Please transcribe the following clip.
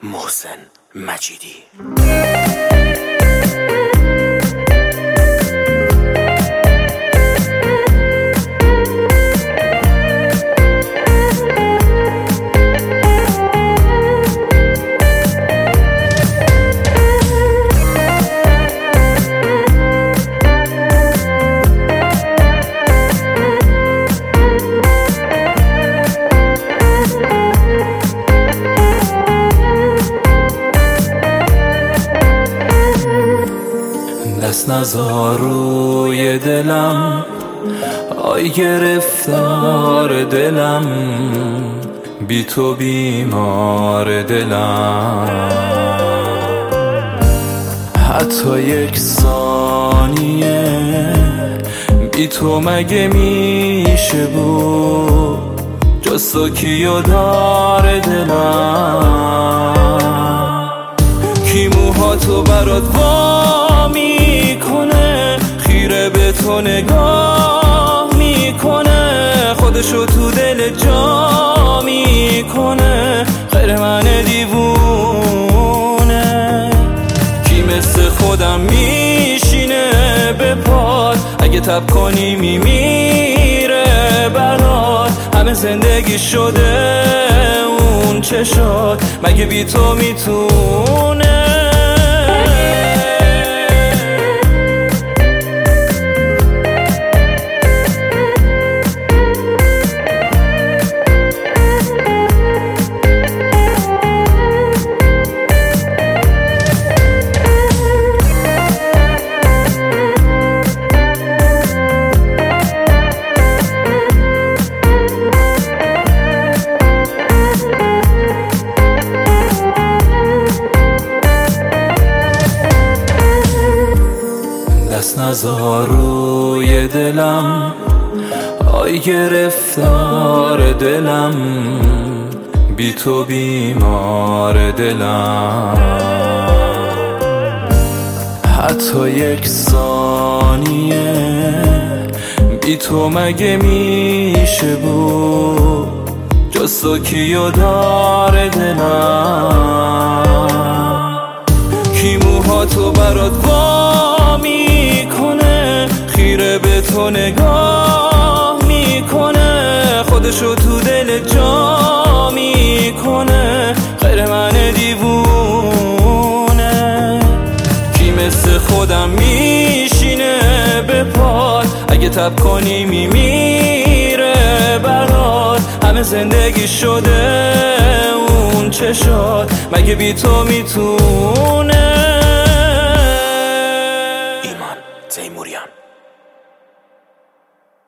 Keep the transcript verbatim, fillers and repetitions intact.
محسن مجیدی. دست نزار روی دلم، آی گرفتار دلم، بی تو بیمار دلم. حتی یک ثانیه بی تو مگه میشه بود، جز تو کیو دار دلم. کی موهاتو برات وا میکنه، خیره به تو نگاه میکنه، خودشو تو دل جا میکنه، غیر من دیوونه. کی مثل خودم میشینه به پات، اگه تب کنی میمیره برات. همه زندگی شده اون چشات، مگه بی تو میتونه؟ دست نزار روی دلم، آی گرفتار دلم، بی تو بیمار دلم. حتی یک ثانیه بی تو مگه میشه بود، جز تو کیو دار دلم. کی موهاتو برات وا میکنه، خیره به تو نگاه میکنه، خودشو تو دل جا میکنه، غیر من دیوونه. کی مثل خودم میشینه به پات، اگه تب کنی میمیره برات. همه زندگی شده اون چشات، مگه بی تو میتونه؟